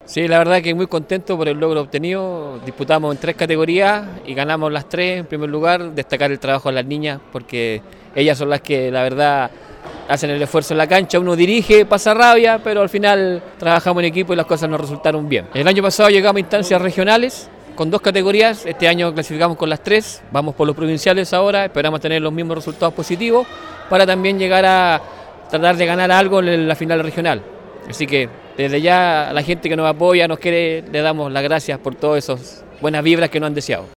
Sí, la verdad que muy contento por el logro obtenido. Disputamos en 3 categorías y ganamos las 3. En primer lugar, destacar el trabajo de las niñas porque ellas son las que la verdad hacen el esfuerzo en la cancha. Uno dirige, pasa rabia, pero al final trabajamos en equipo y las cosas nos resultaron bien. El año pasado llegamos a instancias regionales con 2 categorías. Este año clasificamos con las 3. Vamos por los provinciales ahora. Esperamos tener los mismos resultados positivos para también llegar a tratar de ganar algo en la final regional. Así que desde ya a la gente que nos apoya, nos quiere, le damos las gracias por todas esas buenas vibras que nos han deseado.